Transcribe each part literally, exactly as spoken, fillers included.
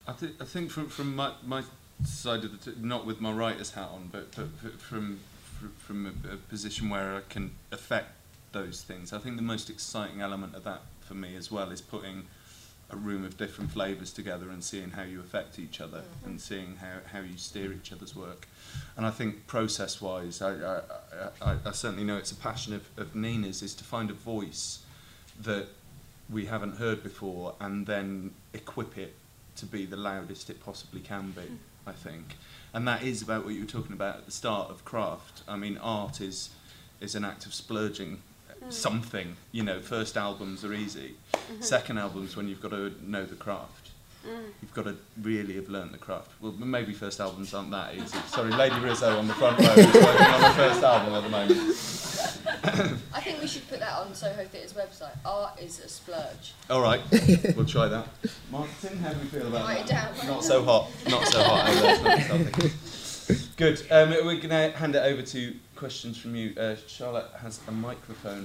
I, th I think from, from my, my side of the, t not with my writer's hat on, but, but from, from a, a position where I can affect those things, I think the most exciting element of that for me as well is putting a room of different flavours together and seeing how you affect each other mm-hmm. and seeing how, how you steer each other's work. And I think process-wise, I, I, I, I certainly know it's a passion of, of Nina's, is to find a voice that we haven't heard before and then equip it to be the loudest it possibly can be, I think. And that is about what you were talking about at the start of craft. I mean, art is, is an act of splurging mm. something. You know, first albums are easy. Mm-hmm. Second albums, when you've got to know the craft. Mm. You've got to really have learnt the craft. Well, maybe first albums aren't that easy. Sorry, Lady Rizzo on the front row is working on her first album at the moment. I think we should put that on Soho Theatre's website. Art is a splurge. All right, we'll try that. Martin, how do we feel about Write that? it down. Not so hot. Not so hot. Oh, that's good. Um, we're going to hand it over to questions from you. Uh, Charlotte has a microphone.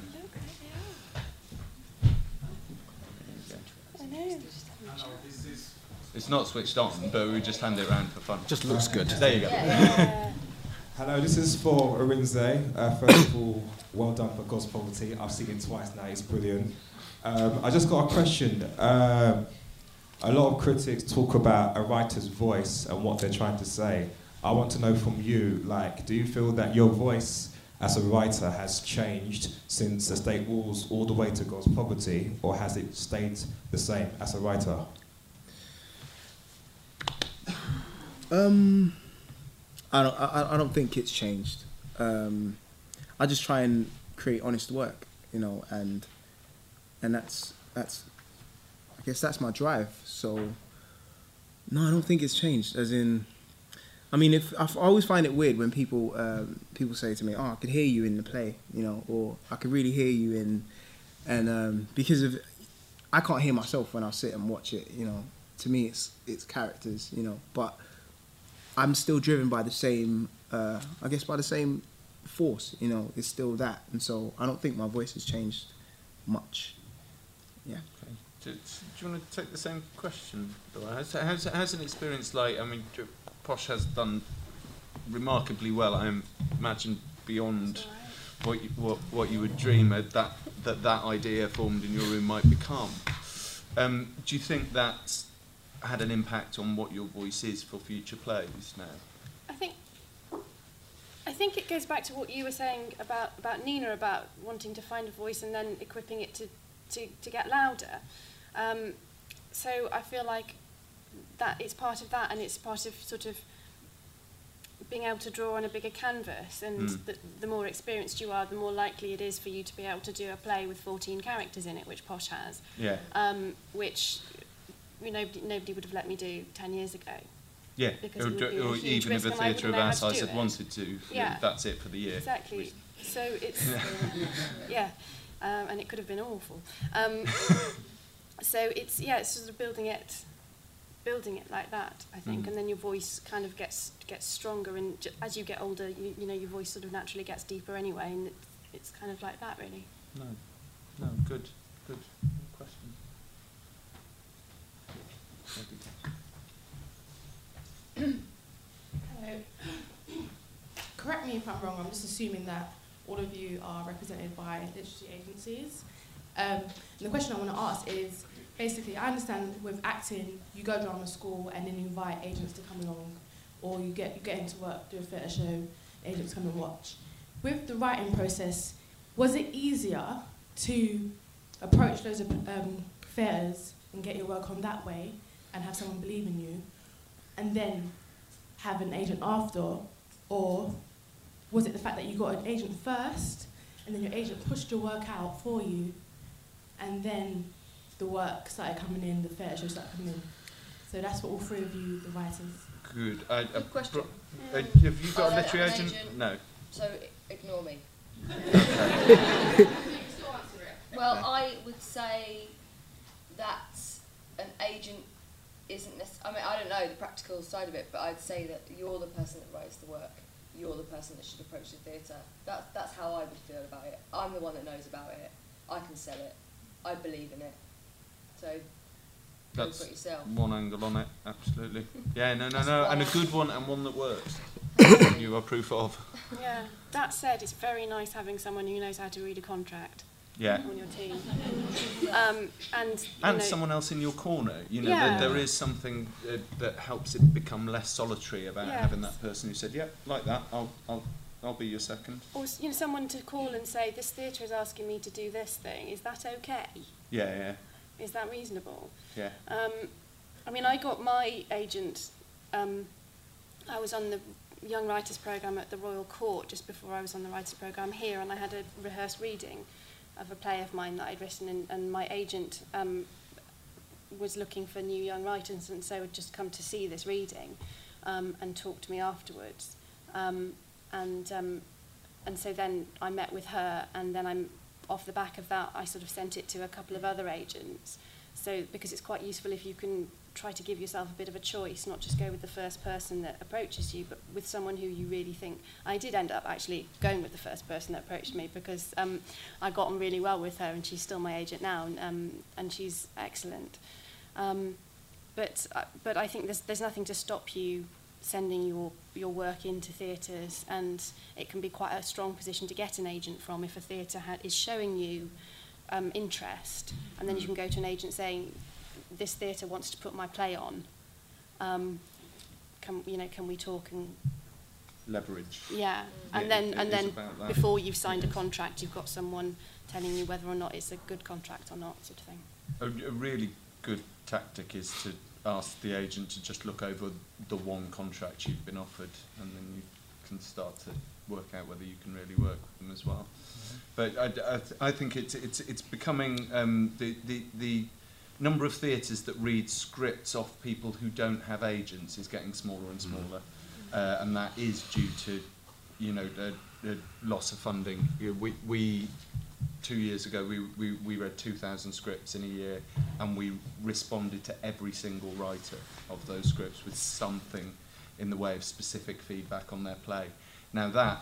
I know. It's not switched on, but we just hand it around for fun. Just looks good. There you go. Yeah. Hello, this is for Arinze. Uh, first of all, well done for God's Poverty. I've seen it twice now, it's brilliant. Um, I just got a question. Uh, a lot of critics talk about a writer's voice and what they're trying to say. I want to know from you, like, do you feel that your voice as a writer has changed since Estate Walls all the way to God's Poverty, or has it stayed the same as a writer? Um, I don't. I, I don't think it's changed. Um, I just try and create honest work, you know, and and that's that's. I guess that's my drive. So, no, I don't think it's changed. As in, I mean, if I always find it weird when people um, people say to me, "Oh, I could hear you in the play," you know, or I could really hear you in, and um, because of, I can't hear myself when I sit and watch it, you know. To me, it's it's characters, you know, but I'm still driven by the same, uh, I guess, by the same force, you know. It's still that, and so I don't think my voice has changed much. Yeah. Okay. Do, do you want to take the same question, Laura? How's, how's, how's an experience like? I mean, Posh has done remarkably well. I imagine beyond what you, what what you would dream that that that idea formed in your room might become. Um, do you think that's had an impact on what your voice is for future plays now? I think I think it goes back to what you were saying about, about Nina, about wanting to find a voice and then equipping it to, to, to get louder. Um, so I feel like that it's part of that, and it's part of sort of being able to draw on a bigger canvas, and mm. the, the more experienced you are, the more likely it is for you to be able to do a play with fourteen characters in it, which Posh has. Yeah. Um, which you know, nobody, nobody would have let me do ten years ago. Yeah, Because or, it would be a or huge even if risk a and I theatre wouldn't of know our how to size do had it. wanted to, Yeah. that's it for the year. Exactly. So it's yeah, um, and it could have been awful. Um, so it's yeah, it's sort of building it, building it like that, I think, Mm. and then your voice kind of gets gets stronger, and j as you get older, you, you know, your voice sort of naturally gets deeper anyway, and it's, it's kind of like that, really. No, no, good, good question. Hello. Correct me if I'm wrong, I'm just assuming that all of you are represented by literacy agencies. Um, and the question I want to ask is, basically, I understand with acting, you go drama school and then you invite agents to come along, or you get, you get into work, do a theatre show, agents come and watch. With the writing process, was it easier to approach those um, theatres and get your work on that way and have someone believe in you, and then have an agent after, or was it the fact that you got an agent first, and then your agent pushed your work out for you, and then the work started coming in, the theatre shows started coming in? So that's what all three of you, the writers. Good. I, Good question. Uh, have you got Oh, a literary an agent? agent. No. So i- ignore me. Okay. Well, I would say that an agent isn't necessarily, I mean, I don't know the practical side of it, but I'd say that you're the person that writes the work. You're the person that should approach the theatre. That's, that's how I would feel about it. I'm the one that knows about it. I can sell it. I believe in it. So go that's for it yourself. one angle on it, absolutely. Yeah, no, no, no, and a good one and one that works. You are proof of. Yeah. That said, it's very nice having someone who knows how to read a contract Yeah. on your team. Um, and you And know, someone else in your corner. You know, Yeah. there, there is something uh, that helps it become less solitary about Yes. having that person who said, "Yeah, like that. I'll, I'll, I'll be your second." or you know, someone to call and say, "This theatre is asking me to do this thing. Is that okay? Yeah, yeah, Is that reasonable?" yeah. Um, I mean, I got my agent. Um, I was on the Young Writers Programme at the Royal Court just before I was on the Writers Programme here, and I had a rehearsed reading of a play of mine that I'd written, and, and my agent um, was looking for new young writers, and so had just come to see this reading um, and talk to me afterwards. Um, and um, and so then I met with her, and then I'm off the back of that, I sort of sent it to a couple of other agents. So because it's quite useful if you can try to give yourself a bit of a choice, not just go with the first person that approaches you, but with someone who you really think. I did end up actually going with the first person that approached me because um, I got on really well with her, and she's still my agent now, and, um, and she's excellent. Um, but uh, but I think there's there's nothing to stop you sending your your work into theatres, and it can be quite a strong position to get an agent from if a theatre ha- is showing you um, interest, and then you can go to an agent saying, this theatre wants to put my play on. Um, can you know? Can we talk and Leverage. yeah, Yeah, and then it- it and is then about that. before you've signed a contract, you've got someone telling you whether or not it's a good contract or not, sort of thing. A, a really good tactic is to ask the agent to just look over the one contract you've been offered, and then you can start to work out whether you can really work with them as well. But I, I, th- I think it's it's it's becoming um, the the the number of theatres that read scripts off people who don't have agents is getting smaller and smaller, uh, and that is due to, you know, the, the loss of funding. You know, we we two years ago we, we we read two thousand scripts in a year, and we responded to every single writer of those scripts with something in the way of specific feedback on their play. Now that,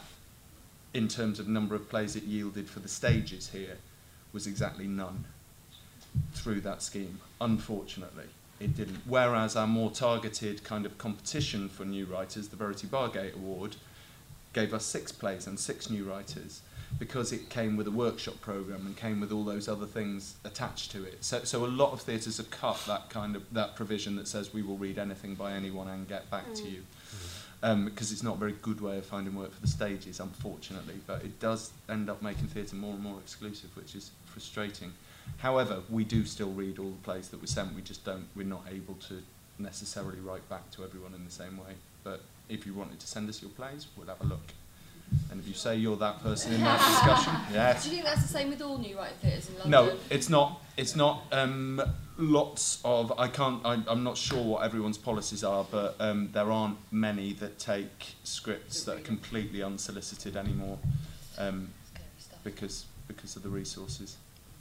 in terms of number of plays it yielded for the stages here, was exactly none through that scheme. Unfortunately, it didn't. Whereas our more targeted kind of competition for new writers, the Verity Bargate Award, gave us six plays and six new writers, because it came with a workshop programme and came with all those other things attached to it. So, so a lot of theatres have cut that kind of that provision that says we will read anything by anyone and get back mm. to you. Um, because it's not a very good way of finding work for the stages, unfortunately, but it does end up making theatre more and more exclusive, which is frustrating. However, we do still read all the plays that we sent. We just don't. We're not able to necessarily write back to everyone in the same way. But if you wanted to send us your plays, we'll have a look. And if you say you're that person in that discussion, yes. Do you think that's the same with all new writing theatres in London? No, it's not. It's not. Um, lots of I can't. I, I'm not sure what everyone's policies are, but um, there aren't many that take scripts that are completely unsolicited anymore, um, because because of the resources.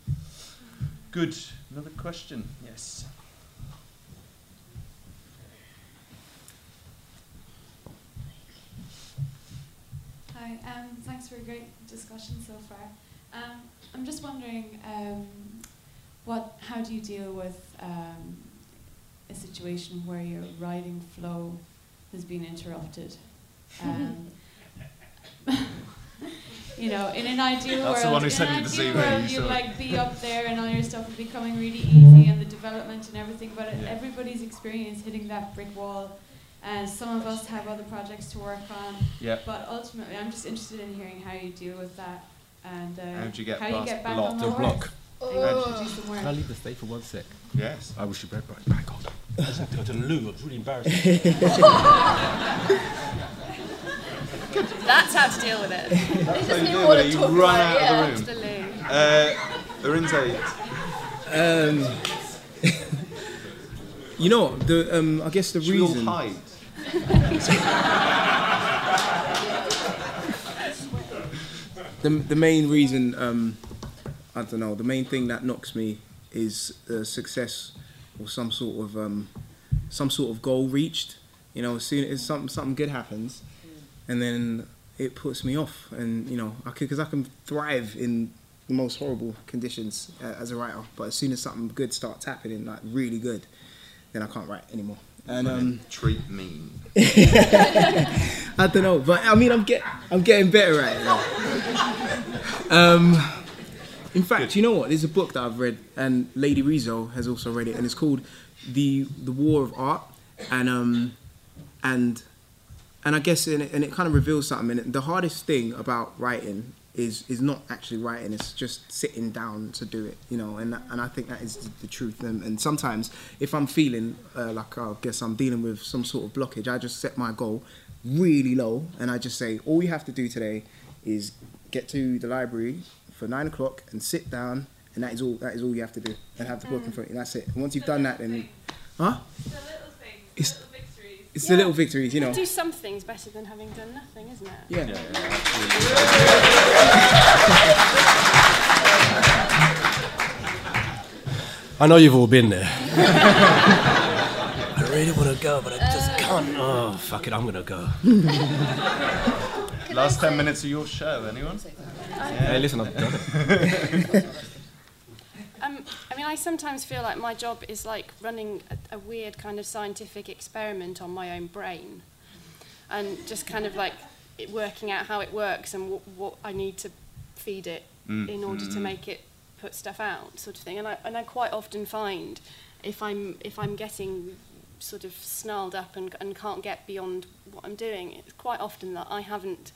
Good. Another question. Yes. Hi, um, thanks for a great discussion so far. Um, I'm just wondering, um, what, how do you deal with um, a situation where your writing flow has been interrupted? Um, you know, in an ideal That's world, the one who in sent an you the C ideal V, world, you you'd saw it. like be up there and all your stuff would be coming really easy and the development and everything. But Yeah. everybody's experience hitting that brick wall. And some of us have other projects to work on. Yeah. But ultimately, I'm just interested in hearing how you deal with that and uh, How do you get how you past get back block? on The the horse. block. And introduce some Can I work. leave the stage for one sec? Yes. I wish you read right back on. Listen to, to Lou, it was really embarrassing. That's how to deal with it. They So just you didn't do want it, to you talk run about it, out yeah. of the room. Absolutely. Uh, Lorenzo, Um, you know, the um, I guess the should we all reason. hide? The, the main reason, um, I don't know, the main thing that knocks me is uh, success or some sort of um, some sort of goal reached. You know, as soon as something something good happens, and then it puts me off, and you know, I because I can thrive in the most horrible conditions uh, as a writer. But as soon as something good starts happening, like really good, then I can't write anymore. And um, treat mean. I don't know, but I mean, I'm get I'm getting better at it now. Um, in fact, good. You know what? There's a book that I've read, and Lady Rizzo has also read it, and it's called the the War of Art, and um, and and I guess in it, and it kind of reveals something. And the hardest thing about writing is is not actually writing; it's just sitting down to do it, you know. And and I think that is the, the truth. And, and sometimes, if I'm feeling uh, like I guess I'm dealing with some sort of blockage, I just set my goal really low, and I just say, all you have to do today is get to the library for nine o'clock and sit down, and that is all. That is all you have to do, and have the book in front of you. And that's it. And once you've done that, then, huh? The little things, it's, the little victories. It's yeah. the little victories, you know. Do some things better than having done nothing, isn't it? Yeah. yeah, yeah I know you've all been there. I really want to go, but I just can't. Oh, fuck it, I'm going to go. Last ten minutes of your show, anyone? Hey, listen, I've done it. Um, I mean, I sometimes feel like my job is like running a, a weird kind of scientific experiment on my own brain, and just kind of like it working out how it works and what, what I need to feed it mm. in order mm. to make it put stuff out, sort of thing. And I and I quite often find if I'm if I'm getting sort of snarled up and and can't get beyond what I'm doing, it's quite often that I haven't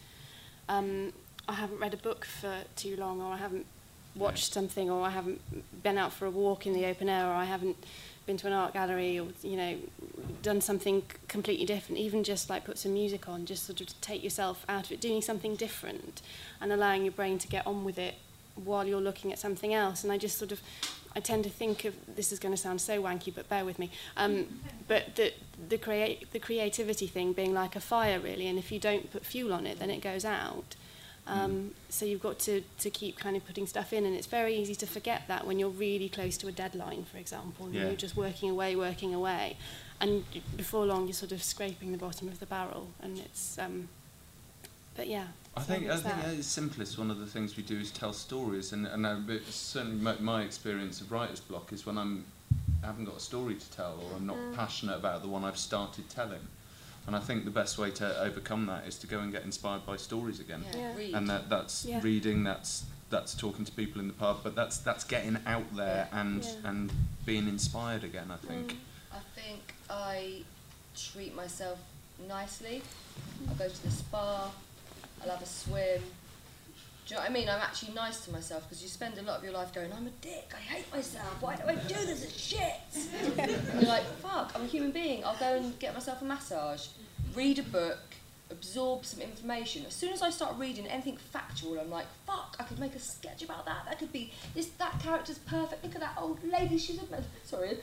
um, I haven't read a book for too long, or I haven't watched yeah. something, or I haven't been out for a walk in the open air, or I haven't been to an art gallery, or you know, done something completely different. Even just like put some music on, just sort of to take yourself out of it, doing something different, and allowing your brain to get on with it while you're looking at something else. And I just sort of, I tend to think of, this is going to sound so wanky, but bear with me. Um, but the the create the creativity thing being like a fire, really, and if you don't put fuel on it, then it goes out. Um, so you've got to, to keep kind of putting stuff in, and it's very easy to forget that when you're really close to a deadline, for example, and yeah. you're just working away, working away, and before long you're sort of scraping the bottom of the barrel, and it's, um, but yeah. I so think I think that. at its simplest, one of the things we do is tell stories, and and I, certainly my, my experience of writer's block is when I'm I haven't got a story to tell, or I'm not mm. passionate about the one I've started telling. And I think the best way to overcome that is to go and get inspired by stories again. Yeah. Yeah. Read. And that, that's yeah. reading, that's that's talking to people in the pub, but that's that's getting out there yeah. and Yeah. and being inspired again, I think. Mm. I think I treat myself nicely. I'll go to the spa, I'll have a swim. Do you know what I mean? I'm actually nice to myself, because you spend a lot of your life going, I'm a dick, I hate myself, why do I do this, it's shit? And you're like, fuck, I'm a human being, I'll go and get myself a massage, read a book, absorb some information. As soon as I start reading anything factual, I'm like, fuck, I could make a sketch about that, that could be, this, that character's perfect, look at that old lady, she's a, sorry.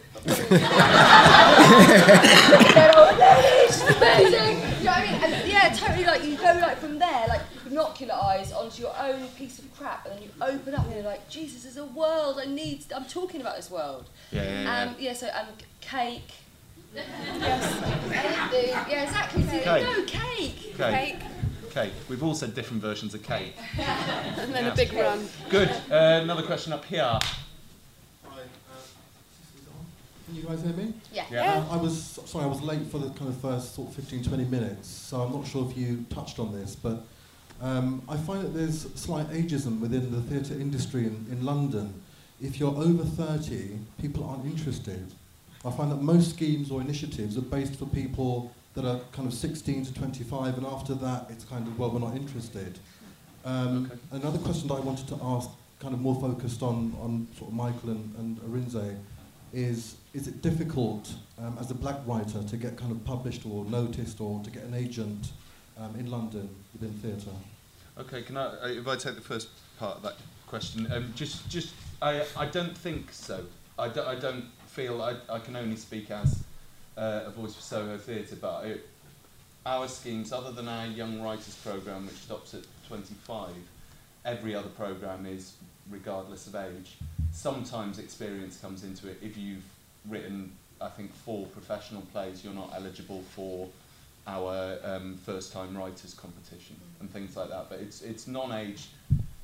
That old lady, she's amazing. You know what I mean? And yeah, totally, like, you go like from there, like, binocular eyes onto your own piece of crap, and then you open up and you're like, Jesus, there's a world, I need, I'm talking about this world. Yeah, yeah, yeah. Um, yeah, so, um, cake. Yes. Anything. Yeah, exactly. So, Cake. No, cake. Cake. Cake. We've all said different versions of cake. And then Yeah. a big run. Good. Uh, another question up here. Hi, uh, can you guys hear me? Yeah. Yeah. Um, I was sorry, I was late for the kind of first sort of fifteen, twenty minutes, so I'm not sure if you touched on this, but um, I find that there's slight ageism within the theatre industry in, in London. If you're over thirty, people aren't interested. I find that most schemes or initiatives are based for people that are kind of sixteen to twenty-five, and after that it's kind of, well, we're not interested. Um, Okay. Another question that I wanted to ask, kind of more focused on, on sort of Michael and, and Arinze, is is it difficult um, as a black writer to get kind of published or noticed, or to get an agent um, in London within theatre? Okay, can I, uh, if I take the first part of that question, um, just, just, I, I don't think so. I, do, I don't feel, I, I can only speak as uh, a voice for Soho Theatre, but I, our schemes, other than our Young Writers programme, which stops at twenty-five, every other programme is regardless of age. Sometimes experience comes into it. If you've written, I think, four professional plays, you're not eligible for our um, first-time writers competition and things like that. But it's it's non-age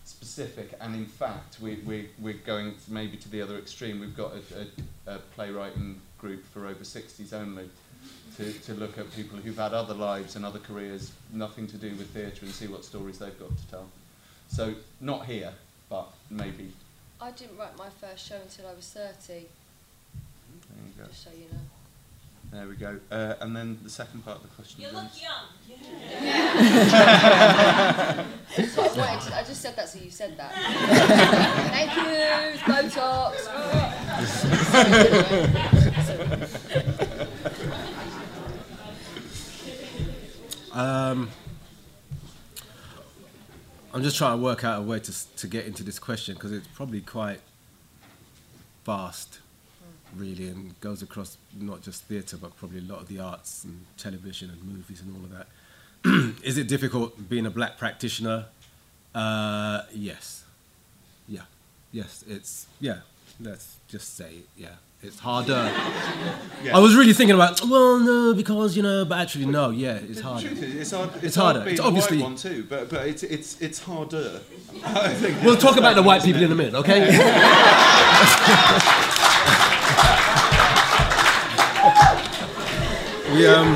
specific, and in fact we, we, we're going maybe to the other extreme. We've got a, a, a playwriting group for over sixties only to, to look at people who've had other lives and other careers, nothing to do with theatre, and see what stories they've got to tell. So not here, but maybe. I didn't write my first show until I was thirty. There you go. Just so you know. There we go. Uh, and then the second part of the question. You look was- young. So I, wanted to, I just said that so you said that. Thank you, Botox. Um, I'm just trying to work out a way to s- to get into this question because it's probably quite vast, really, and goes across not just theatre but probably a lot of the arts and television and movies and all of that. Is it difficult being a black practitioner? Uh, yes. Yeah. Yes, it's, yeah, let's just say, yeah, it's harder. Yeah. I was really thinking about, well, no, because, you know, but actually, no, yeah, it's The harder. truth is, it's, hard, it's, It's hard harder. being It's a obviously- white one too, but but it's it's it's harder. I think We'll that's talk about the white isn't people it? in a minute, okay? we, um,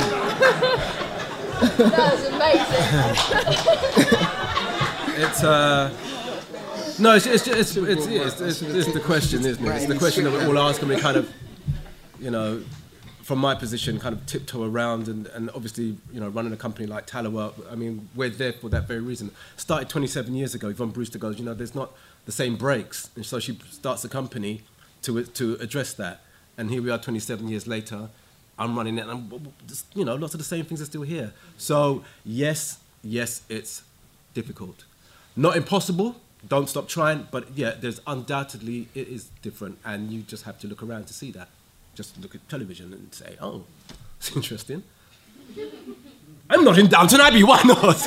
That was amazing. it's, uh, no, it's, it's, it's, it's, it's, it's, it's the question, isn't it? It's the question that we're all asking. We kind of, you know, from my position, kind of tiptoe around, and, and obviously, you know, running a company like Tallowa, I mean, we're there for that very reason. Started twenty-seven years ago. Yvonne Brewster goes, you know, there's not the same breaks, and so she starts a company to to address that. And here we are, twenty-seven years later. I'm running it, and I'm, just, you know, lots of the same things are still here. So yes, yes, it's difficult, not impossible. Don't stop trying, but yeah, there's undoubtedly it is different, and you just have to look around to see that. Just look at television and say, oh, it's interesting. I'm not in Downton Abbey, why not?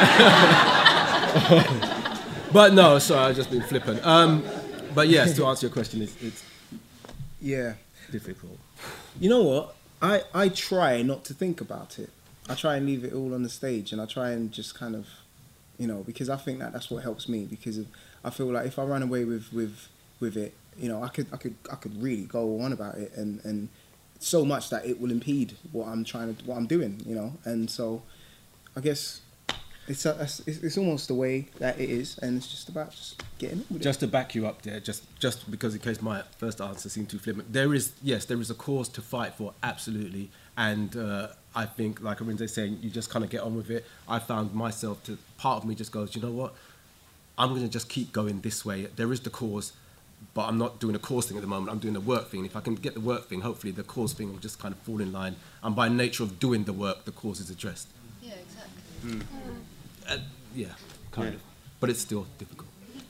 But no, sorry, I've just been flippant. Um, but yes, to answer your question, it's, it's Yeah. difficult. You know what? I, I try not to think about it. I try and leave it all on the stage, and I try and just kind of, you know, because I think that that's what helps me. Because of, I feel like if I run away with, with with it, you know, I could I could I could really go on about it, and, and so much that it will impede what I'm trying to what I'm doing, you know. And so, I guess it's a, it's, it's almost the way that it is, and it's just about just getting on with Just to back you up there, just just because in case my first answer seemed too flippant, there is, yes, there is a cause to fight for, absolutely. And uh, I think, like Arinze's saying, you just kind of get on with it. I found myself, to part of me just goes, you know what, I'm going to just keep going this way. There is the cause, but I'm not doing a cause thing at the moment. I'm doing the work thing. If I can get the work thing, hopefully the cause thing will just kind of fall in line. And by nature of doing the work, the cause is addressed. Yeah, exactly. Mm. Uh, yeah, kind Yeah. of. But it's still difficult.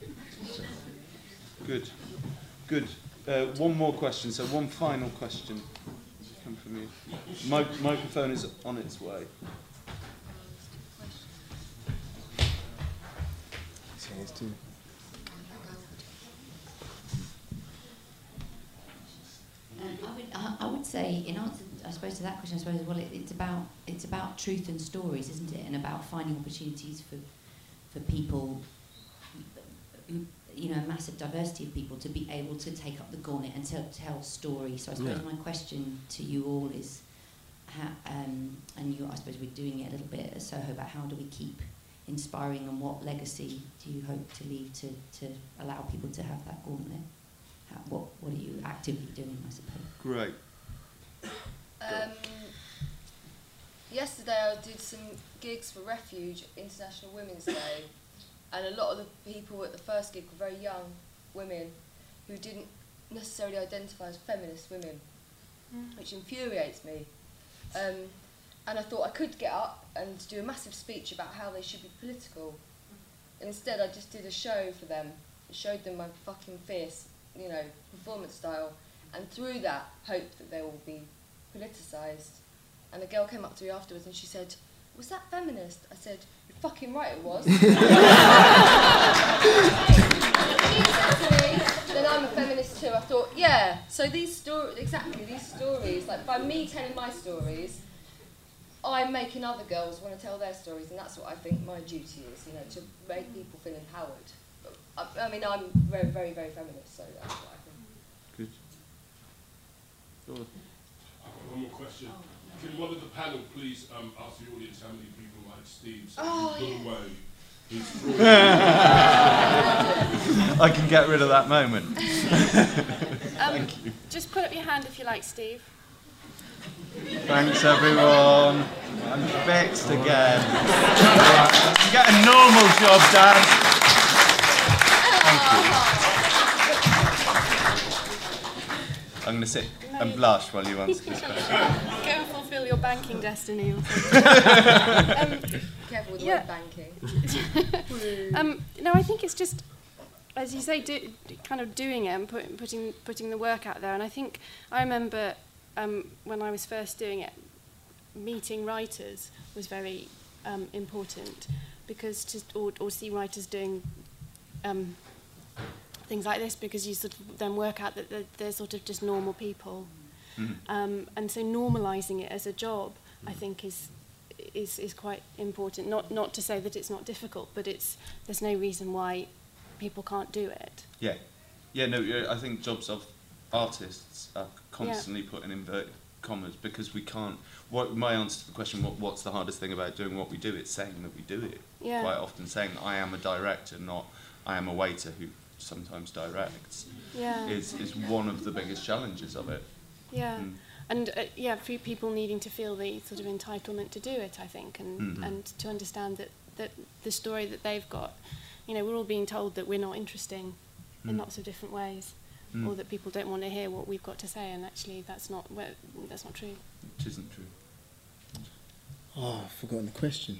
Good, good. Uh, one more question. So one final question come from you. Mi- microphone is on its way. Cheers too. Um, I would, I, I would say, in answer, I suppose, to that question, I suppose, well, it, it's about it's about truth and stories, isn't it? And about finding opportunities for for people, who, you know, a massive diversity of people to be able to take up the gauntlet and tell, tell stories. So I suppose Yeah. my question to you all is, how, um, and you, I suppose we're doing it a little bit at Soho, about how do we keep inspiring, and what legacy do you hope to leave to, to allow people to have that gauntlet? How, what, what are you actively doing, I suppose? Great. Um, yesterday I did some gigs for Refuge, International Women's Day, and a lot of the people at the first gig were very young women who didn't necessarily identify as feminist women, Mm. which infuriates me. Um, and I thought I could get up and do a massive speech about how they should be political. And instead I just did a show for them, showed them my fucking fierce, you know, performance style, and through that hoped that they will be politicised. And the girl came up to me afterwards and she said, "Was that feminist?" I said, "You're fucking right it was." Then I'm a feminist too. I thought, yeah, so these stories, exactly, these stories, like by me telling my stories, I'm making other girls want to tell their stories, and that's what I think my duty is, you know, to make people feel empowered. But I, I mean, I'm very, very, very feminist, so that's what I think. Good. One more question. Can one of the panel please um, ask the audience how many people like Steve so Oh, put yeah. away his I can get rid of that moment. Um, Thank you. Just put up your hand if you like, Steve. Thanks, everyone. I'm vexed again. You get a normal job, Dad. Thank you. I'm going to sit and blush while you answer this question. Go and fulfil your banking destiny or something. um, Careful with the yeah. word banking. um, no, I think it's just, as you say, do, kind of doing it and put, putting putting the work out there. And I think I remember um, when I was first doing it, meeting writers was very um, important, because to or, or see writers doing um, things like this, because you sort of then work out that they're, they're sort of just normal people. Mm. Um, and so normalising it as a job, I think, is is is quite important. Not not to say that it's not difficult, but it's there's no reason why people can't do it. Yeah. Yeah, no, yeah, I think jobs of artists are constantly put in inverted commas because we can't... What, my answer to the question, what, what's the hardest thing about doing what we do, it's saying that we do it. Yeah. Quite often saying, I am a director, not I am a waiter who sometimes directs, Yeah. is, is one of the biggest challenges of it. Yeah. Mm. And uh, yeah, for people needing to feel the sort of entitlement to do it, I think, and Mhm. and to understand that, that the story that they've got, you know, we're all being told that we're not interesting in Mm. lots of different ways, Mm. or that people don't want to hear what we've got to say, and actually that's not well, that's not true. Which isn't true. Oh, I've forgotten the question.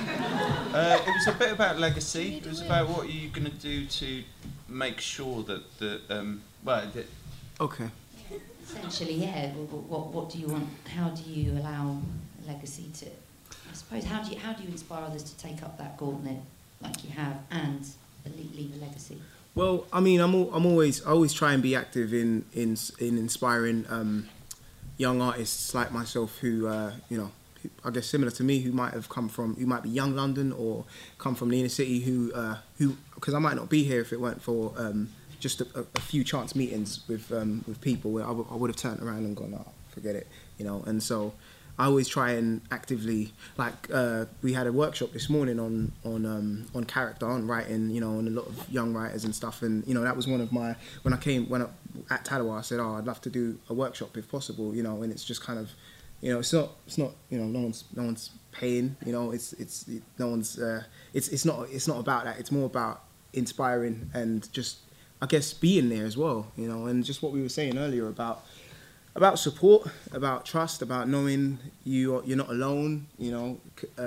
Uh, it was a bit about legacy. It was about what are you going to do to make sure that the um, well. That Okay. Essentially, yeah. What, what, what do you want? How do you allow legacy to? I suppose how do you how do you inspire others to take up that gauntlet like you have and leave, leave a legacy? Well, I mean, I'm al- I'm always I always try and be active in in in inspiring um, young artists like myself who uh, you know, who, I guess similar to me, who might have come from who might be young London or come from the inner city, who uh, who because I might not be here if it weren't for um, just a, a, a few chance meetings with um, with people where I, w- I would have turned around and gone, oh, forget it, you know. And so I always try and actively, like uh, we had a workshop this morning on on um, on character, on writing, you know, and a lot of young writers and stuff. And you know, that was one of my when I came when I, at Tadawar, I said, oh, I'd love to do a workshop if possible, you know. And it's just kind of, you know, it's not it's not you know, no one's no one's paying, you know, it's it's it, no one's uh, it's it's not it's not about that. It's more about inspiring and just, I guess, being there as well, you know, and just what we were saying earlier about. About support, about trust, about knowing you you're not alone, you know.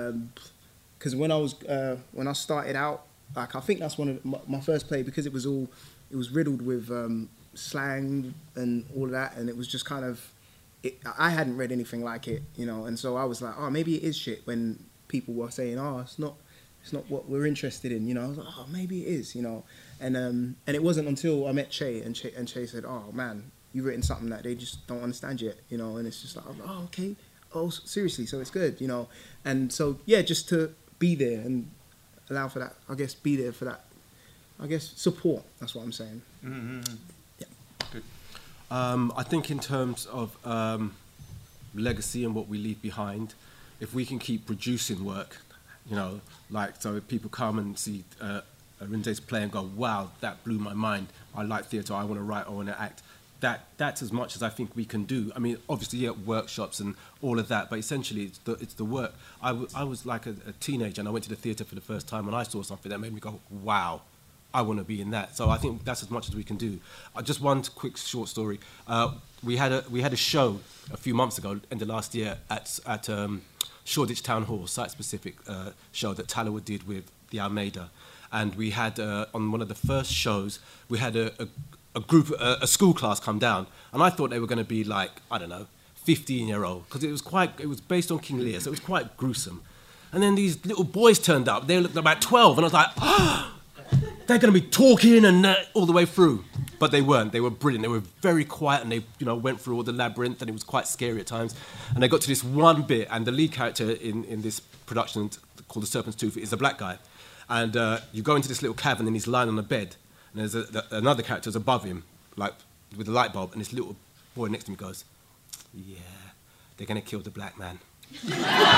Because um, when I was uh, when I started out, like I think that's one of my, my first play, because it was all it was riddled with um, slang and all of that, and it was just kind of it, I hadn't read anything like it, you know, and so I was like, oh, maybe it is shit. When people were saying, oh, it's not it's not what we're interested in, you know, I was like, oh, maybe it is, you know, and um, and it wasn't until I met Che and Che and Che said, oh man, you've written something that they just don't understand yet, you know, and it's just like, oh, okay, oh, seriously, so it's good, you know, and so, yeah, just to be there and allow for that, I guess, be there for that, I guess, support, that's what I'm saying. Mm-hmm. Yeah. Good. Um, I think in terms of um, legacy and what we leave behind, if we can keep producing work, you know, like, so if people come and see uh, Arinze's play and go, wow, that blew my mind, I like theatre, I want to write, I want to act, That that's as much as I think we can do. I mean, obviously, yeah, workshops and all of that, but essentially, it's the it's the work. I, w- I was like a, a teenager, and I went to the theatre for the first time, and I saw something that made me go, "Wow, I want to be in that." So I think that's as much as we can do. Uh, just one quick short story. Uh, we had a we had a show a few months ago, end of last year, at at um, Shoreditch Town Hall, site-specific uh, show that Tadawar did with the Almeida, and we had uh, on one of the first shows, we had a, a a group, a, a school class come down, and I thought they were going to be like, I don't know, fifteen-year-old, because it was quite, it was based on King Lear, so it was quite gruesome. And then these little boys turned up, they looked about twelve, and I was like, oh, they're going to be talking and uh, all the way through. But they weren't, they were brilliant, they were very quiet, and they, you know, went through all the labyrinth, and it was quite scary at times. And they got to this one bit, and the lead character in, in this production called The Serpent's Tooth is a black guy. And uh, you go into this little cavern and he's lying on a bed. And there's a, the, another character's above him, like with a light bulb. And this little boy next to him goes, yeah, they're going to kill the black man. Do you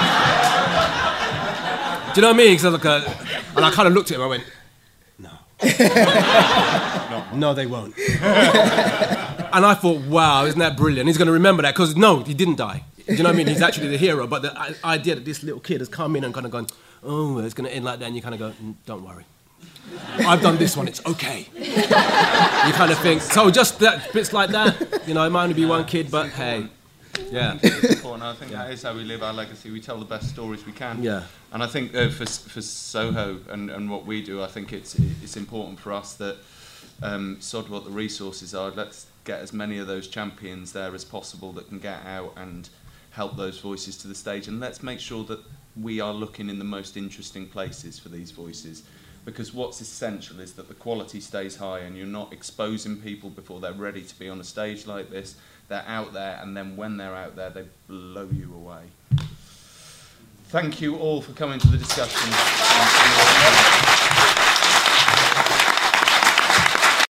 know what I mean? Like a, and I kind of looked at him, I went, no. no. No, they won't. And I thought, wow, isn't that brilliant? He's going to remember that, because no, he didn't die. Do you know what I mean? He's actually the hero. But the I- idea that this little kid has come in and kind of gone, oh, it's going to end like that, and you kind of go, mm, don't worry. I've done this one, it's okay. You kind of think, so just that, bits like that, you know, it might only be one kid, but hey. Yeah. It's important. I think yeah. that is how we live our legacy. We tell the best stories we can. Yeah. And I think uh, for for Soho and, and what we do, I think it's it's important for us that um, sod what the resources are. Let's get as many of those champions there as possible that can get out and help those voices to the stage. And let's make sure that we are looking in the most interesting places for these voices. Because what's essential is that the quality stays high and you're not exposing people before they're ready to be on a stage like this. They're out there, and then when they're out there, they blow you away. Thank you all for coming to the discussion.